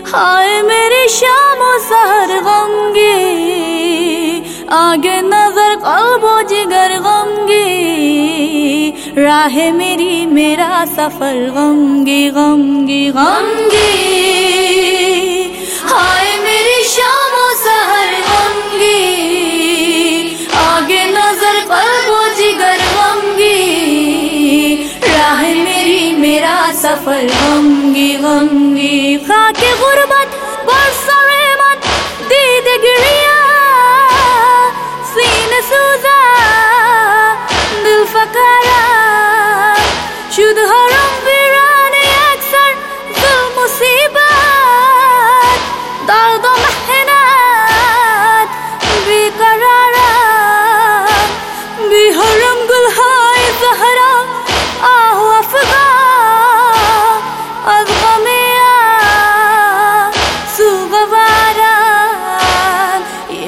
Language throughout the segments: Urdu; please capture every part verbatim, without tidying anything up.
ہائے میری شام و سحر غمگی، آگے نظر قلب و جگر غمگی، راہ میری میرا سفر غمگی غمگی غمگی، ہائے میری شام و سحر غمگی، آگے نظر قلب و جگر غمگی، راہ میری میرا سفر غمگی غمگی، خاک غربت برسر من دید گریا، سین سوزا دل فکرا، شد حرم ویران اکثر ظلم مصیبت، درد و محنت بی قرارا، بی حرم گلهای زهرا آه و افغان، از غمیا سوگوارم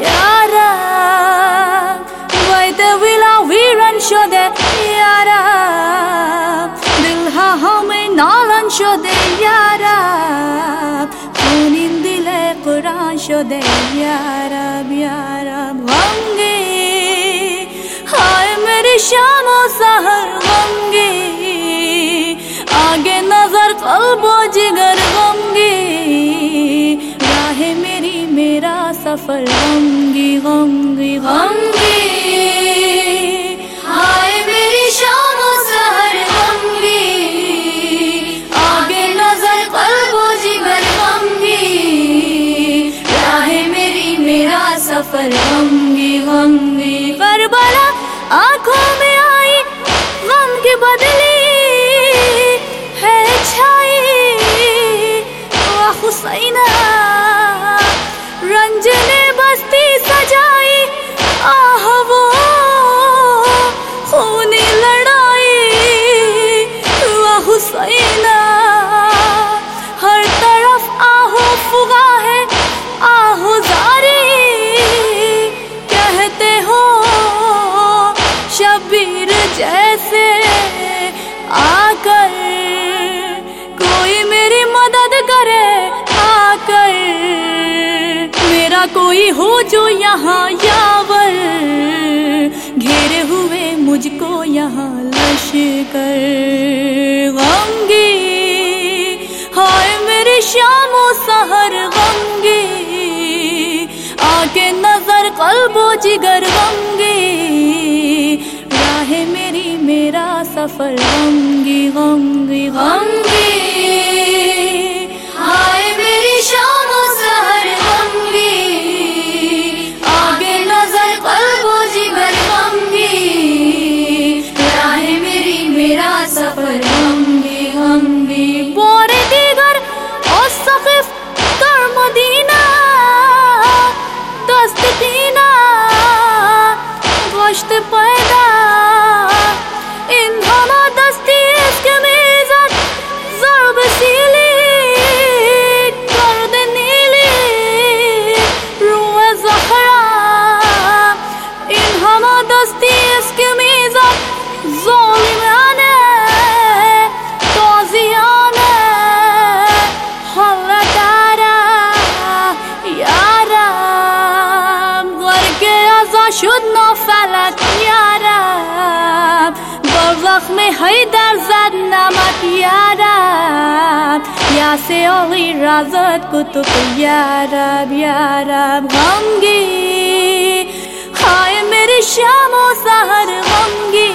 یارم، وای دلا ویران شده یارم، دلها همه نالان شده یارم، خونین دل قرآن شده یارم یارم، غمگی ہائے میری شام و سحر غمگی، آگے نظر قلب و جگر غمگی، راہ میری میرا سفر غمگی غمگی غمگی، ہائے میری شام و سحر غمگی، آگے نظر قلب و جگر غمگی، راہ میری میرا سفر غمگی غمگی، کربلا آنکھوں میں آئی غم کی بدلی ہے چھائی، واہ حسینہ رنج نے بستی سجائی، آہ وہ خونی لڑائی، واہ حسینہ ہر طرف آہو فغا ہے آہو زاری، کہتے ہو شبیر جیسے آ کر کوئی میری مدد کرے، آ کر میرا کوئی ہو جو یہاں یاور، گھیرے ہوئے مجھ کو یہاں لشکر غمگی، ہائے میری شام و سحر غمگی، آگے نظر قلب و جگر غمگی، راہ میری میرا سفر غمگی غمگی غمگی، ہائے میری شام و سحر غمگی، آگے نظر قلب و جگر غمگی، راہ میری میرا سفر غمگی غمگی، بور دیگر اور سقف در مدینہ دست دینا گوشت پیدا، این همه دستی است که میزد ضرب سیلی، گرد نیلی روح زهرا، این همه دستی است که میزد ظالمانه تازیانه، حالت داره یارم، غرق ازا شد نافلت یارم، بر زخم حیدر زد نمک یارم، یاس علی رازد کتب یارم یارم، غمگی ہائے میری شام و سحر غمگی،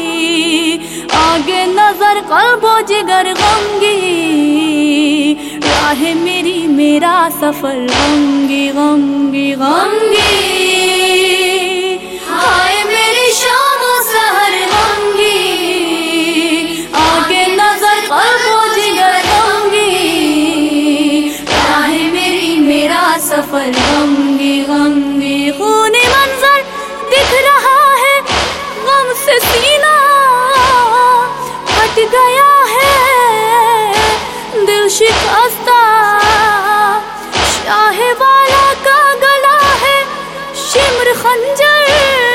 آگے نظر قلب و جگر غمگی، راہ میری میرا سفر غمگی غمگی غمگی، ہائے میری شام و سحر غمگی، آگے نظر قلب و جگر غمگی، راہ میری میرا سفر غمگی غمگی، خونی منظر دکھ رہا ہے غم سے سینہ پھٹ گیا ہے، دل شکستہ شاہ والا کا گلا ہے، شمر خنجر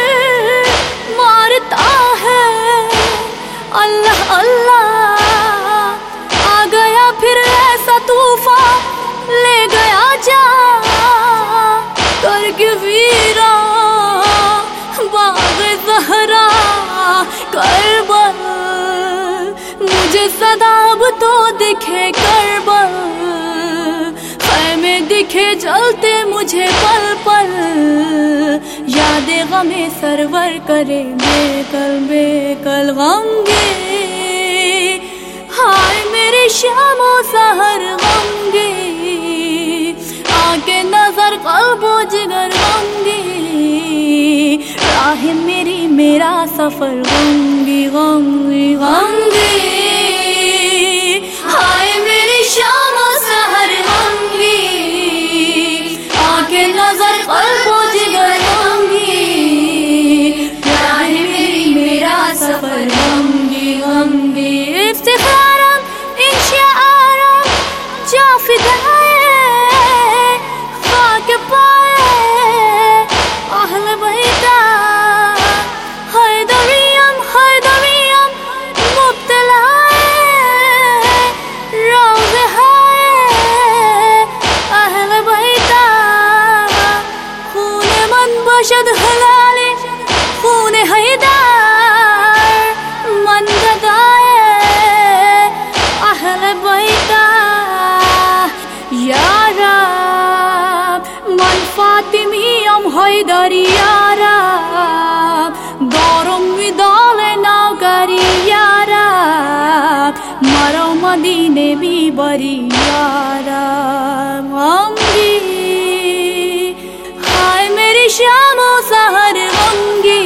مارتا ہے، اللہ اللہ آ گیا پھر ایسا طوفان لے सदाब तो दिखे करबल, खैमे दिखे जलते मुझे पल पल, यादें गमे सरवर करे बेकल बेकल गमगे। हाय मेरे शामो सहर गमगे, आके नजर कल्बो जिगर गमगे, राह मेरी मेरा सफर गमगी गमगी गमगी। हाय मेरी शामो सहर गमगी, आके नजर कल्बो जिगर गमगी, राह मेरी मेरा सफर गमगी गमगी। इफ्तिखारम इंशिआरम जा फिदाए खाक पाए अहल बैता, हैदरियम हैदरियम मुब्तलाए रोज़े हाय अहल बैता, खून मन बशद हलाले खून हैदर मन गदाए अहल बैता। या रब मन फातिमियम हैदरी या रब, दौरम विदाले नावकरी या रब, मरो मदीने भी बरी या रब गमगी। हाय मेरी शामो सहर गमगी,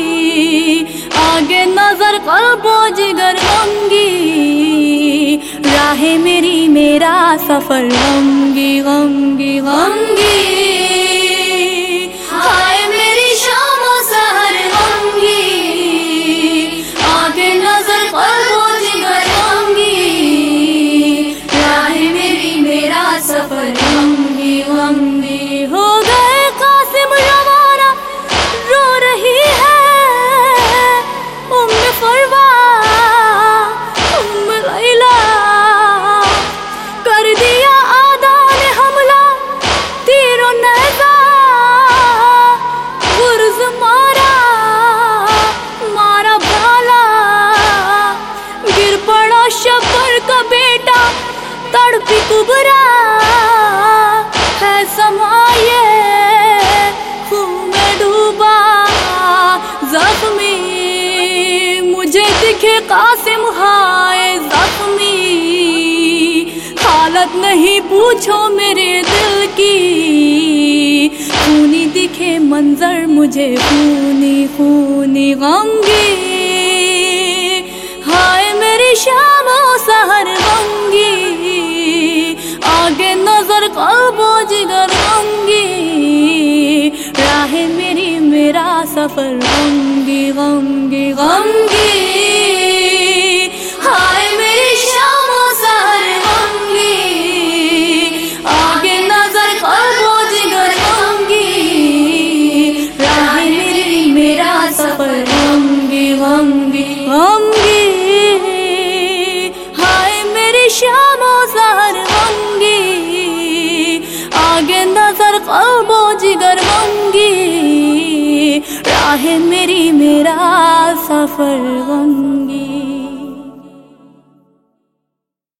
आगे नजर कल्बो जिगर गमगी, राहे मेरी मेरा सफर गमगी गमगी गमगी। हाय मेरी शामो सहर गमगी, आगे नजर कल्बो जिगर गमगी, राहे मेरी मेरा सफर गमगी गमगी। हो गए कासिम रवाना रो रही है उम्मे फरवा उम्मे लैला, कर दिया आदा ने हमला तीरो नेज़ा, गुर्ज मारा मारा भाला, गिर पड़ा शब्बर का बेटा तड़पी कुबरा, है समाये खून में डूबा जख्मी, मुझे दिखे कासिम हाय जख्मी, हालत नहीं पूछो मेरे दिल की, खूनी दिखे मंजर मुझे खूनी खूनी गमगी। हाय मेरी शामो सहर गमगी, आगे नजर कल्बो जिगर गमगी, राह मेरी मेरा सफर गमगी गमगी गमगी। हाय मेरी शामो सहर गमगी, आगे नजर कल्बो जिगर गमगी, राह मेरी मेरा सफर गमगी गमगी गमगी। हाय मेरी शामो सहर गमगी, आगे नजर कल्बो जिगर गमगी, राह मेरी मेरा सफर गमगी।